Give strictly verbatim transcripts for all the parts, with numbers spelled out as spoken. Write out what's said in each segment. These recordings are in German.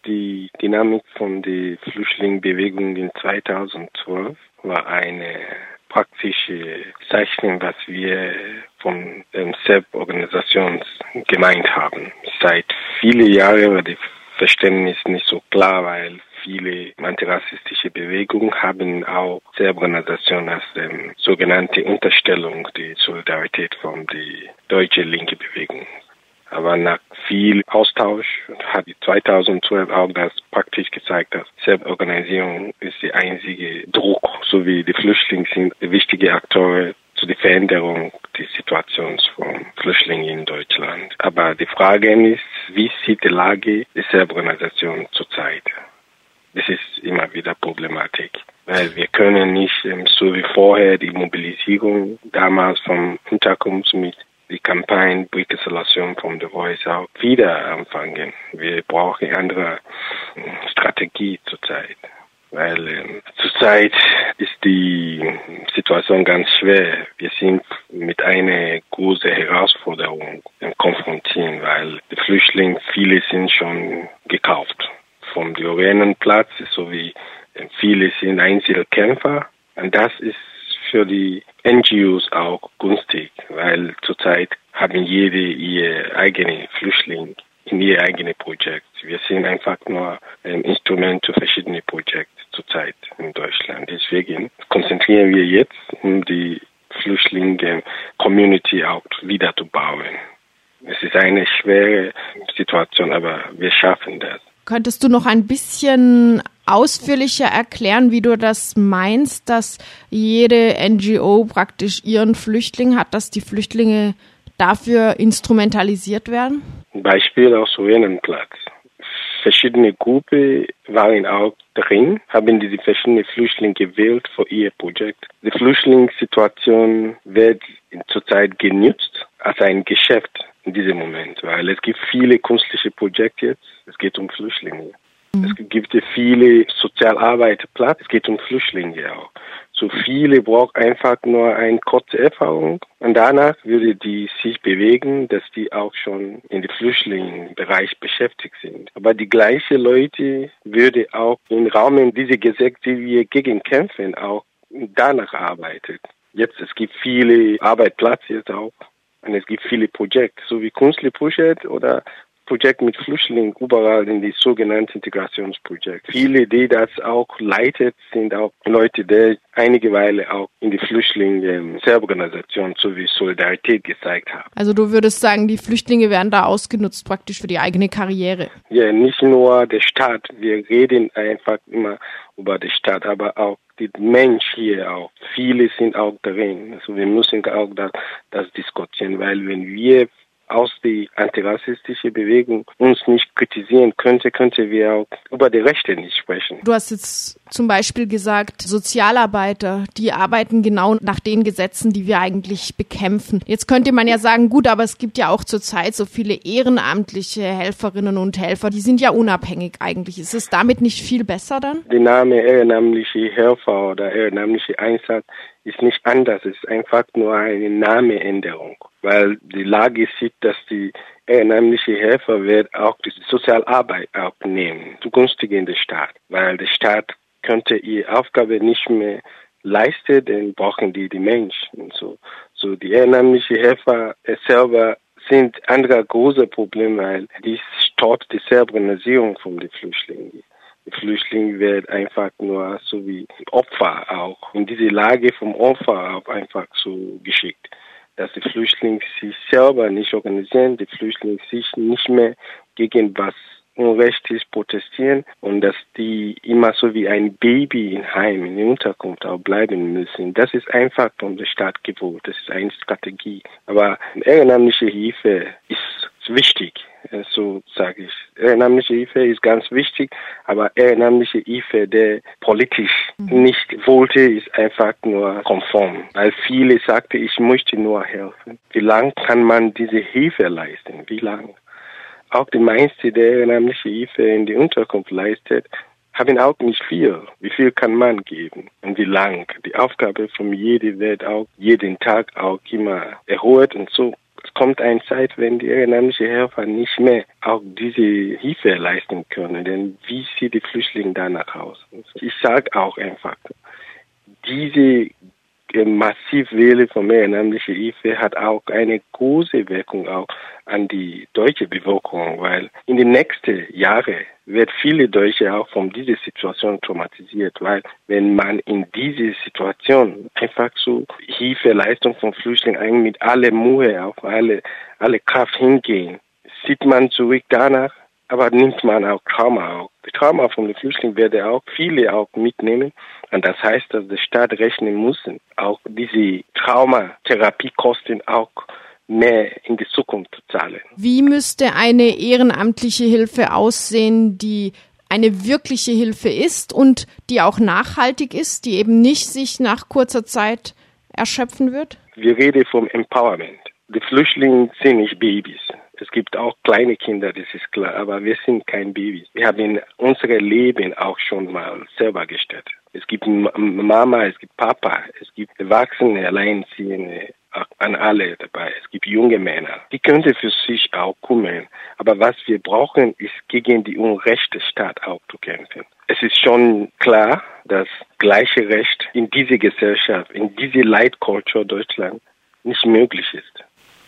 Die Dynamik von der Flüchtlingsbewegung in zweitausendzwölf war eine praktische Zeichnung, was wir von der Selbstorganisation gemeint haben. Seit vielen Jahren war das Verständnis nicht so klar, weil viele antirassistische Bewegungen haben auch Selbstorganisation als ähm, sogenannte Unterstellung der Solidarität von der deutschen linke Bewegung. Aber nach viel Austausch hat zweitausendzwölf auch das praktisch gezeigt, dass Selbstorganisierung ist der einzige Druck, sowie die Flüchtlinge sind wichtige Akteure zu der Veränderung der Situation von Flüchtlingen in Deutschland. Aber die Frage ist, wie sieht die Lage der Selbstorganisation zurzeit? Das ist immer wieder Problematik, weil wir können nicht so wie vorher die Mobilisierung damals vom Unterkunft mit die Kampagne Break Isolation from the Voice auch wieder anfangen. Wir brauchen eine andere Strategie zurzeit, weil ähm, zurzeit ist die Situation ganz schwer. Wir sind mit einer großen Herausforderung konfrontiert, weil die Flüchtlinge, viele sind schon gekauft vom Platz, sowie viele sind Einzelkämpfer. Und das ist für die N G Os auch günstig, weil zurzeit haben jede ihr eigene Flüchtling in ihr eigenes Projekt. Wir sind einfach nur ein Instrument für verschiedene Projekte zurzeit in Deutschland. Deswegen konzentrieren wir jetzt, um die Flüchtlinge-Community auch wieder zu bauen. Es ist eine schwere Situation, aber wir schaffen das. Könntest du noch ein bisschen ausführlicher erklären, wie du das meinst, dass jede N G O praktisch ihren Flüchtling hat, dass die Flüchtlinge dafür instrumentalisiert werden? Ein Beispiel aus Platz. Verschiedene Gruppen waren auch drin, haben diese verschiedenen Flüchtlinge gewählt für ihr Projekt. Die Flüchtlingssituation wird zurzeit genutzt als ein Geschäft in diesem Moment, weil es gibt viele künstliche Projekte jetzt. Es geht um Flüchtlinge. Mhm. Es gibt viele Sozialarbeiterplätze. Es geht um Flüchtlinge auch. So viele brauchen einfach nur eine kurze Erfahrung und danach würde die sich bewegen, dass die auch schon in dem Flüchtlingsbereich beschäftigt sind. Aber die gleichen Leute würde auch im Rahmen dieser Gesetze, die wir gegen kämpfen, auch danach arbeiten. Jetzt, es gibt viele Arbeitsplätze jetzt auch und es gibt viele Projekte, so wie Kunstprojekte oder Projekt mit Flüchtlingen überall in die sogenannten Integrationsprojekte. Viele, die das auch leitet, sind auch Leute, die einige Weile auch in die Flüchtlinge-Selbstorganisation sowie Solidarität gezeigt haben. Also du würdest sagen, die Flüchtlinge werden da ausgenutzt praktisch für die eigene Karriere? Ja, nicht nur der Staat. Wir reden einfach immer über die Stadt, aber auch die Menschen hier auch. Viele sind auch drin. Also wir müssen auch das, das diskutieren, weil wenn wir aus der antirassistischen Bewegung uns nicht kritisieren könnte, könnte wir auch über die Rechte nicht sprechen. Du hast jetzt zum Beispiel gesagt, Sozialarbeiter, die arbeiten genau nach den Gesetzen, die wir eigentlich bekämpfen. Jetzt könnte man ja sagen, gut, aber es gibt ja auch zurzeit so viele ehrenamtliche Helferinnen und Helfer, die sind ja unabhängig eigentlich. Ist es damit nicht viel besser dann? Der Name ehrenamtliche Helfer oder ehrenamtliche Einsatz ist nicht anders. Es ist einfach nur eine Namenänderung, weil die Lage sieht, dass die ehrenamtliche Helfer wird auch die Sozialarbeit auch nehmen, zugunsten des Staates, weil der Staat könnte ihre Aufgabe nicht mehr leisten, dann brauchen die die Menschen. So, so die ehrenamtliche Helfer selber sind andere große Probleme, weil dies stört die Selbstorganisierung von den Flüchtlingen. Die Flüchtlinge werden einfach nur so wie Opfer auch in diese Lage vom Opfer auch einfach so geschickt, dass die Flüchtlinge sich selber nicht organisieren, die Flüchtlinge sich nicht mehr gegen was Unrechtes protestieren und dass die immer so wie ein Baby im Heim, in der Unterkunft auch bleiben müssen. Das ist einfach von der Staat gewollt, das ist eine Strategie. Aber ehrenamtliche Hilfe ist wichtig, so sage ich. Ehrenamtliche Hilfe ist ganz wichtig, aber ehrenamtliche Hilfe, der politisch nicht wollte, ist einfach nur konform. Weil viele sagten, ich möchte nur helfen. Wie lange kann man diese Hilfe leisten? Wie lange? Auch die meisten, die ehrenamtliche Hilfe in die Unterkunft leistet, haben auch nicht viel. Wie viel kann man geben und wie lang? Die Aufgabe von jedem wird auch jeden Tag auch immer erhöht und so. es kommt eine Zeit, wenn die ehrenamtlichen Helfer nicht mehr auch diese Hilfe leisten können. Denn wie sieht die Flüchtlinge danach aus? Ich sage auch einfach, diese massiv Welle von ehrenamtlicher Hilfe hat auch eine große Wirkung auch an die deutsche Bevölkerung, weil in den nächsten Jahren wird viele Deutsche auch von dieser Situation traumatisiert, weil wenn man in diese Situation einfach so Hilfeleistung von Flüchtlingen eigentlich mit aller Mühe, auf alle, alle Kraft hingehen, sieht man zurück danach, aber nimmt man auch Trauma auf. Die Trauma von den Flüchtlingen werden auch viele auch mitnehmen. Und das heißt, dass der Staat rechnen muss, auch diese Traumatherapiekosten auch mehr in die Zukunft zu zahlen. Wie müsste eine ehrenamtliche Hilfe aussehen, die eine wirkliche Hilfe ist und die auch nachhaltig ist, die eben nicht sich nach kurzer Zeit erschöpfen wird? Wir reden vom Empowerment. Die Flüchtlinge sind nicht Babys. Es gibt auch kleine Kinder, das ist klar, aber wir sind kein Babys. Wir haben unser Leben auch schon mal selber gestaltet. Es gibt Mama, es gibt Papa, es gibt Erwachsene, Alleinziehende, an alle dabei. Es gibt junge Männer. Die könnten für sich auch kümmern. Aber was wir brauchen, ist gegen die unrechte Staat auch zu kämpfen. Es ist schon klar, dass gleiche Recht in dieser Gesellschaft, in dieser Leitkultur Deutschland nicht möglich ist.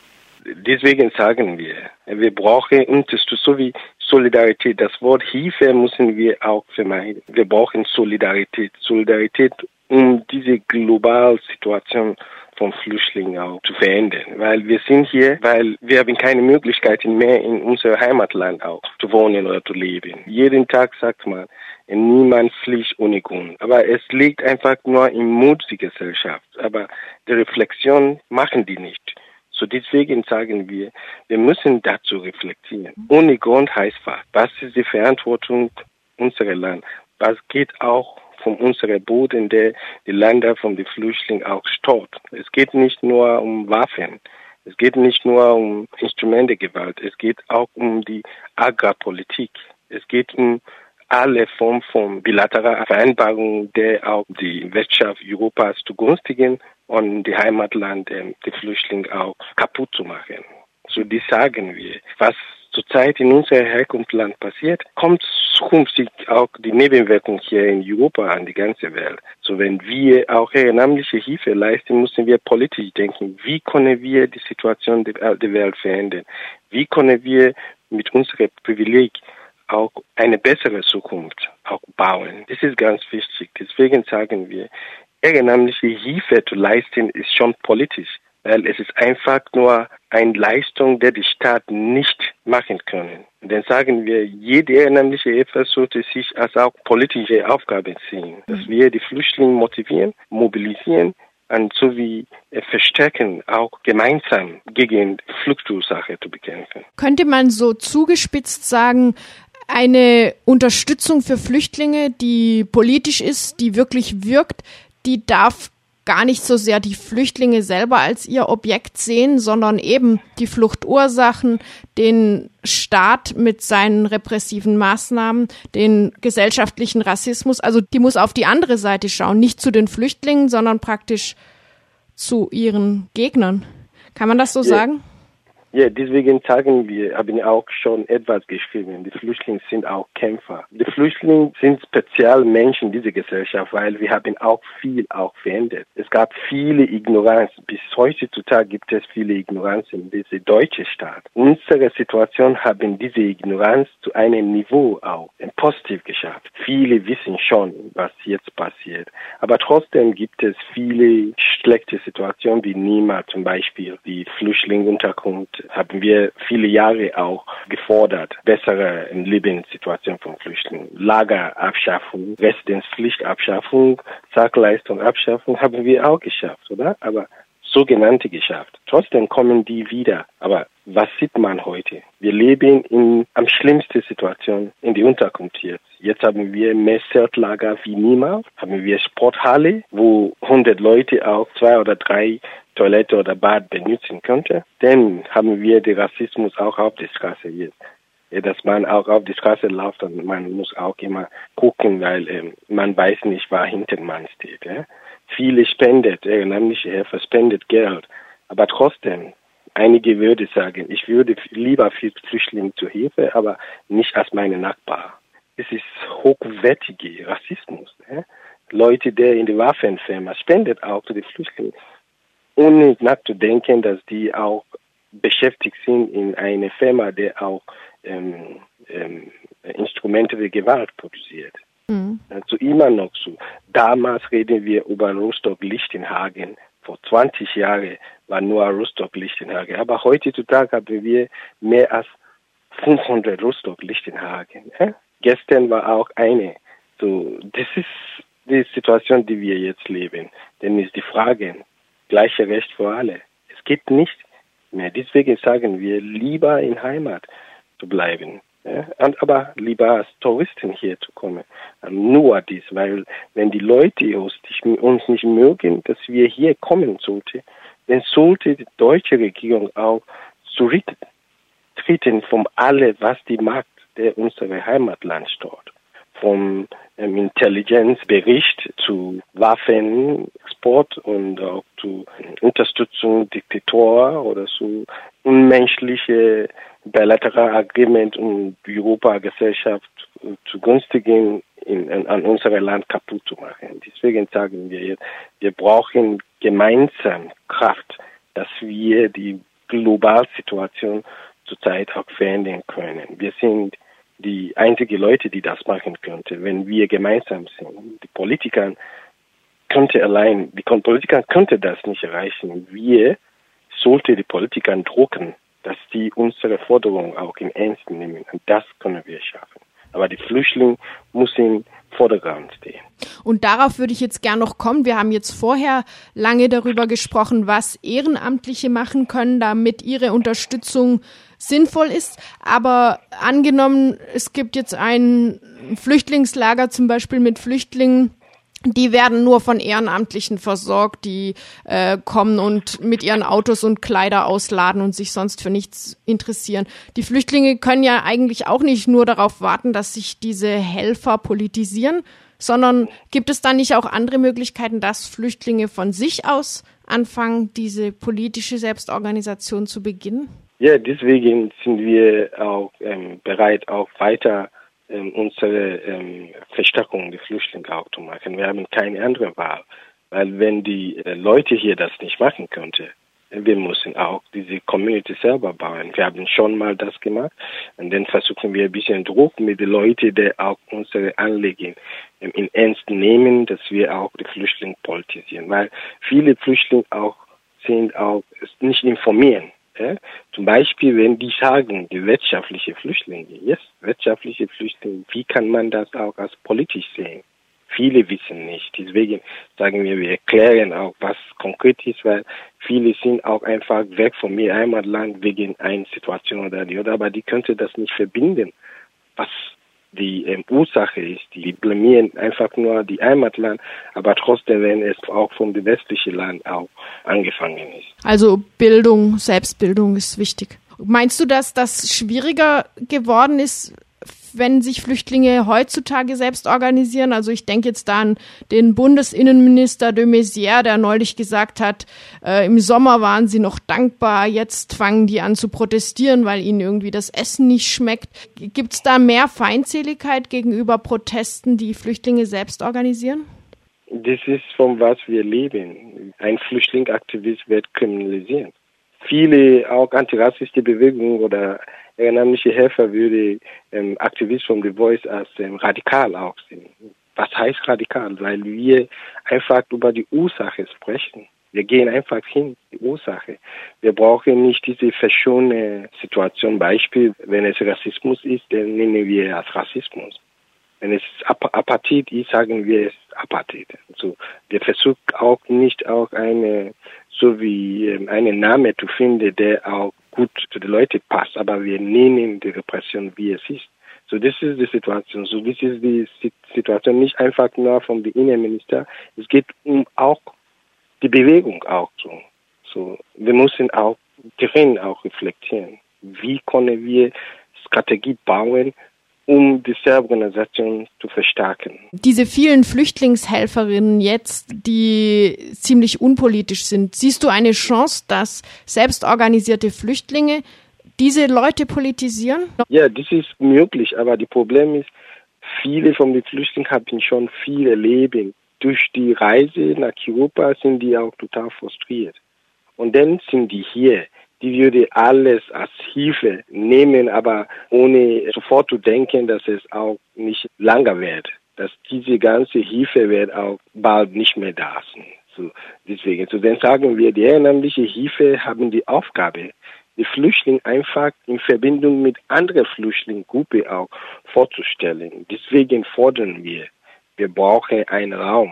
Deswegen sagen wir, wir brauchen Unterstützung, so wie Solidarität. Das Wort Hilfe müssen wir auch vermeiden. Wir brauchen Solidarität. Solidarität, um diese globale Situation von Flüchtlingen auch zu verändern. Weil wir sind hier, weil wir haben keine Möglichkeiten mehr in unserem Heimatland auch zu wohnen oder zu leben. Jeden Tag sagt man, niemand fliegt ohne Grund. Aber es liegt einfach nur im Mut der Gesellschaft. Aber die Reflexion machen die nicht. So deswegen sagen wir, wir müssen dazu reflektieren. Ohne Grund heißt was. Was ist die Verantwortung unseres Landes? Was geht auch von unserem Boden, der die Länder von den Flüchtlingen auch stört? Es geht nicht nur um Waffen. Es geht nicht nur um Instrumentengewalt. Es geht auch um die Agrarpolitik. Es geht um alle Formen von bilateraler Vereinbarungen, die auch die Wirtschaft Europas zugunstigen und die Heimatland, die Flüchtlinge auch kaputt zu machen. So, die sagen wir. Was zurzeit in unserem Herkunftsland passiert, kommt zukünftig auch die Nebenwirkung hier in Europa an die ganze Welt. So, wenn wir auch ehrenamtliche Hilfe leisten, müssen wir politisch denken. Wie können wir die Situation der Welt verändern? Wie können wir mit unserem Privileg auch eine bessere Zukunft auch bauen? Das ist ganz wichtig. Deswegen sagen wir, ehrenamtliche Hilfe zu leisten ist schon politisch, weil es ist einfach nur eine Leistung, die die Staat nicht machen können. Und dann sagen wir, jede ehrenamtliche Hilfe sollte sich als auch politische Aufgabe sehen, dass wir die Flüchtlinge motivieren, mobilisieren und sowie verstärken, auch gemeinsam gegen Fluchtursache zu bekämpfen. Könnte man so zugespitzt sagen, eine Unterstützung für Flüchtlinge, die politisch ist, die wirklich wirkt, die darf gar nicht so sehr die Flüchtlinge selber als ihr Objekt sehen, sondern eben die Fluchtursachen, den Staat mit seinen repressiven Maßnahmen, den gesellschaftlichen Rassismus. Also die muss auf die andere Seite schauen, nicht zu den Flüchtlingen, sondern praktisch zu ihren Gegnern. Kann man das so ja sagen? Ja, deswegen sagen wir, haben auch schon etwas geschrieben. Die Flüchtlinge sind auch Kämpfer. Die Flüchtlinge sind speziell Menschen in dieser Gesellschaft, weil wir haben auch viel auch verändert. Es gab viele Ignoranz. Bis heutzutage gibt es viele Ignoranz in diesem deutschen Staat. Unsere Situation haben diese Ignoranz zu einem Niveau auch positiv geschafft. Viele wissen schon, was jetzt passiert. Aber trotzdem gibt es viele schlechte Situationen wie Nima zum Beispiel, die Flüchtlingunterkunft. Haben wir viele Jahre auch gefordert, bessere Lebenssituation von Flüchtlingen. Lagerabschaffung, Residenzpflichtabschaffung, Sachleistungsabschaffung haben wir auch geschafft, oder? Aber sogenannte geschafft. Trotzdem kommen die wieder. Aber was sieht man heute? Wir leben in am schlimmsten Situation in die Unterkunft jetzt. Jetzt haben wir mehr Zeltlager wie niemals. Haben wir Sporthalle, wo hundert Leute auch zwei oder drei Toilette oder Bad benutzen könnte. Dann haben wir den Rassismus auch auf der Straße jetzt. Dass man auch auf die Straße läuft und man muss auch immer gucken, weil ähm, man weiß nicht, wer hinter man steht. Ja? Viele spendet, ehrenamtliche Hilfe spendet Geld, aber trotzdem, Einige würden sagen, ich würde lieber für Flüchtlinge zur Hilfe, aber nicht als meine Nachbar. Es ist hochwertiger Rassismus. Ne? Leute, die in die Waffenfirma spendet auch zu den Flüchtlingen, ohne nachzudenken, dass die auch beschäftigt sind in einer Firma, die auch ähm, ähm, Instrumente der Gewalt produziert. Mhm. Also immer noch so. Damals reden wir über Rostock-Lichtenhagen. Vor zwanzig Jahren war nur Rostock-Lichtenhagen. Aber heutzutage haben wir mehr als fünfhundert Rostock-Lichtenhagen. Äh? Gestern war auch eine. So, das ist die Situation, die wir jetzt leben. Denn ist die Frage, gleiche Recht für alle. Es geht nicht mehr. Deswegen sagen wir, lieber in Heimat zu bleiben. Ja? Und aber lieber als Touristen hier zu kommen. Und nur dies, weil wenn die Leute uns nicht mögen, dass wir hier kommen sollten, dann sollte die deutsche Regierung auch zurücktreten von allem, was die Macht der unsere Heimatland stört. Vom ähm, Intelligenzbericht zu Waffenexport und auch zu Unterstützung Diktatoren oder zu unmenschliche bilaterale Agreement, um die Europagesellschaft zugunsten in, in, an unserem Land kaputt zu machen. Deswegen sagen wir jetzt, wir brauchen gemeinsam Kraft, dass wir die globale Situation zurzeit auch verändern können. Wir sind die einzigen Leute, die das machen könnten, wenn wir gemeinsam sind. Die Politiker könnte allein, die Politiker könnte das nicht erreichen. Wir sollten die Politiker drucken, dass die unsere Forderungen auch in Ernst nehmen. Und das können wir schaffen. Aber die Flüchtlinge müssen im Vordergrund stehen. Und darauf würde ich jetzt gern noch kommen. Wir haben jetzt vorher lange darüber gesprochen, was Ehrenamtliche machen können, damit ihre Unterstützung sinnvoll ist. Aber angenommen, es gibt jetzt ein Flüchtlingslager zum Beispiel mit Flüchtlingen, die werden nur von Ehrenamtlichen versorgt, die äh, kommen und mit ihren Autos und Kleider ausladen und sich sonst für nichts interessieren. Die Flüchtlinge können ja eigentlich auch nicht nur darauf warten, dass sich diese Helfer politisieren, sondern gibt es da nicht auch andere Möglichkeiten, dass Flüchtlinge von sich aus anfangen, diese politische Selbstorganisation zu beginnen? Ja, deswegen sind wir auch ähm, bereit, auch weiter ähm, unsere ähm, Verstärkung der Flüchtlinge auch zu machen. Wir haben keine andere Wahl, weil wenn die äh, Leute hier das nicht machen könnten, wir müssen auch diese Community selber bauen. Wir haben schon mal das gemacht und dann versuchen wir ein bisschen Druck mit den Leuten, die auch unsere Anliegen ähm, in Ernst nehmen, dass wir auch die Flüchtlinge politisieren, weil viele Flüchtlinge auch sind auch nicht informieren. Ja, zum Beispiel, wenn die sagen, die wirtschaftliche Flüchtlinge, yes, wirtschaftliche Flüchtlinge, wie kann man das auch als politisch sehen? Viele wissen nicht. Deswegen sagen wir, wir erklären auch, was konkret ist, weil viele sind auch einfach weg von ihr Heimatland wegen einer Situation oder die oder, aber die könnte das nicht verbinden, was die ähm, Ursache ist. Die blamieren einfach nur die Heimatland, aber trotzdem, wenn es auch vom westlichen Land auch angefangen ist. Also Bildung, Selbstbildung ist wichtig. Meinst du, dass das schwieriger geworden ist, wenn sich Flüchtlinge heutzutage selbst organisieren? Also ich denke jetzt da an den Bundesinnenminister de Maizière, der neulich gesagt hat, äh, im Sommer waren sie noch dankbar, jetzt fangen die an zu protestieren, weil ihnen irgendwie das Essen nicht schmeckt. Gibt es da mehr Feindseligkeit gegenüber Protesten, die Flüchtlinge selbst organisieren? Das ist von was wir leben. Ein Flüchtlingsaktivist wird kriminalisiert. Viele auch antirassistische Bewegungen oder ehrenamtliche Helfer würde ähm, Aktivist von The Voice als ähm, radikal auch sehen. Was heißt radikal? Weil wir einfach über die Ursache sprechen. Wir gehen einfach hin, die Ursache. Wir brauchen nicht diese verschonene Situation. Beispiel, wenn es Rassismus ist, dann nennen wir es Rassismus. Wenn es Ap- Apartheid ist, sagen wir es Apartheid. Also wir versuchen auch nicht auch eine, so wie ähm, einen Namen zu finden, der auch gut zu den Leuten passt, aber wir nennen die Repression, wie es ist. So, das ist die Situation. So, das ist die Situation nicht einfach nur vom Innenminister. Es geht um auch die Bewegung auch so. So, wir müssen auch drin auch reflektieren. Wie können wir Strategie bauen, um die Selbstorganisation zu verstärken. Diese vielen Flüchtlingshelferinnen jetzt, die ziemlich unpolitisch sind, siehst du eine Chance, dass selbstorganisierte Flüchtlinge diese Leute politisieren? Ja, das ist möglich, aber das Problem ist, viele von den Flüchtlingen haben schon viel erlebt. Durch die Reise nach Europa sind die auch total frustriert. Und dann sind die hier. Die würde alles als Hilfe nehmen, aber ohne sofort zu denken, dass es auch nicht lange wird. Dass diese ganze Hilfe wird auch bald nicht mehr da sein. So, deswegen, so dann sagen wir, die ehrenamtliche Hilfe haben die Aufgabe, die Flüchtlinge einfach in Verbindung mit anderen Flüchtlingsgruppen auch vorzustellen. Deswegen fordern wir, wir brauchen einen Raum,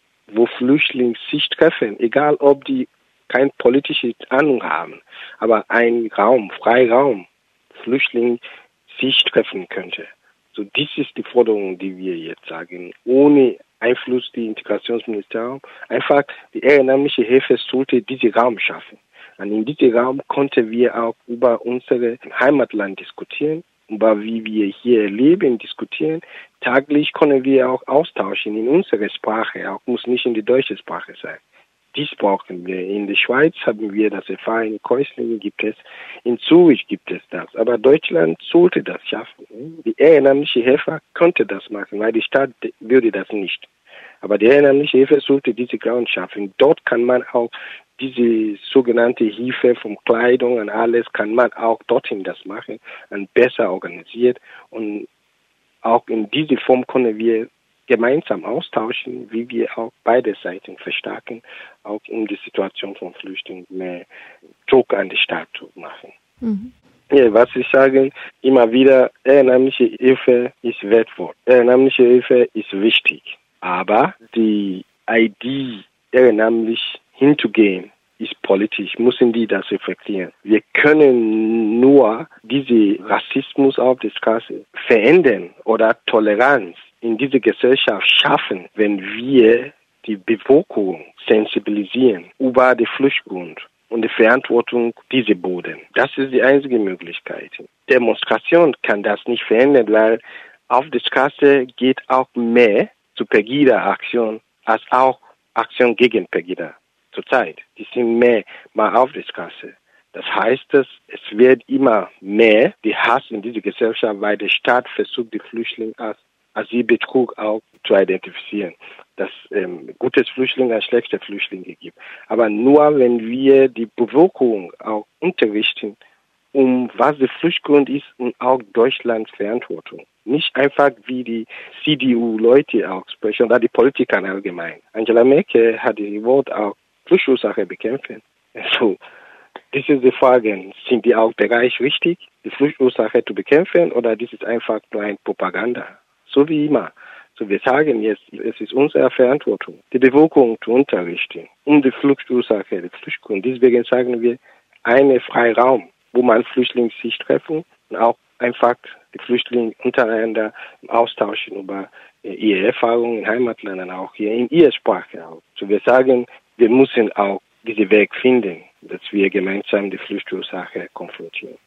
wo Flüchtlinge sich treffen, egal ob die keine politische Ahnung haben, aber ein Raum, Freiraum, Flüchtlinge sich treffen könnte. So, dies ist die Forderung, die wir jetzt sagen. Ohne Einfluss des Integrationsministeriums, einfach die ehrenamtliche Hilfe sollte diesen Raum schaffen. Und in diesem Raum konnten wir auch über unser Heimatland diskutieren, über wie wir hier leben, diskutieren. Täglich können wir auch austauschen in unserer Sprache, auch muss nicht in die deutsche Sprache sein. Dies brauchen wir. In der Schweiz haben wir das erfahren, in Keuslingen gibt es, in Zürich gibt es das. Aber Deutschland sollte das schaffen. Die ehrenamtliche Helfer könnte das machen, weil die Stadt würde das nicht. Aber die ehrenamtliche Hilfe sollte diese Ground schaffen. Dort kann man auch diese sogenannte Hilfe von Kleidung und alles, kann man auch dorthin das machen und besser organisiert. Und auch in dieser Form können wir gemeinsam austauschen, wie wir auch beide Seiten verstärken, auch um die Situation von Flüchtlingen mehr Druck an die Stadt zu machen. Mhm. Ja, was ich sage, immer wieder, ehrenamtliche Hilfe ist wertvoll. Ehrenamtliche Hilfe ist wichtig. Aber die Idee, ehrenamtlich hinzugehen, ist politisch, müssen die das reflektieren. Wir können nur diesen Rassismus auf der Straße verändern oder Toleranz in dieser Gesellschaft schaffen, wenn wir die Bevölkerung sensibilisieren über den Fluchtgrund und die Verantwortung dieser Boden. Das ist die einzige Möglichkeit. Demonstration kann das nicht verändern, weil auf der Straße geht auch mehr zu Pegida-Aktion als auch Aktion gegen Pegida zurzeit. Die sind mehr mal auf der Straße. Das heißt, dass es wird immer mehr die Hass in dieser Gesellschaft, weil der Staat versucht, die Flüchtlinge als Asylbetrug auch zu identifizieren, dass ähm, gutes Flüchtlinge und schlechte Flüchtlinge gibt. Aber nur wenn wir die Bevölkerung auch unterrichten, um was der Fluchtgrund ist und auch Deutschlands Verantwortung. Nicht einfach wie die C D U-Leute auch sprechen oder die Politiker allgemein. Angela Merkel hat die Wort auch Fluchtursache bekämpfen. Also, das ist die Frage, sind die auch bereit, richtig, die Fluchtursache zu bekämpfen oder das ist einfach nur ein Propaganda? So wie immer. So, wir sagen jetzt, es ist unsere Verantwortung, die Bevölkerung zu unterrichten, um die Fluchtursache, die Fluchtgrund. Deswegen sagen wir, einen Freiraum, wo man Flüchtlinge sich treffen und auch einfach die Flüchtlinge untereinander austauschen über ihre Erfahrungen in Heimatländern, auch hier in ihrer Sprache auch. So, wir sagen, wir müssen auch diesen Weg finden, dass wir gemeinsam die Fluchtursache konfrontieren.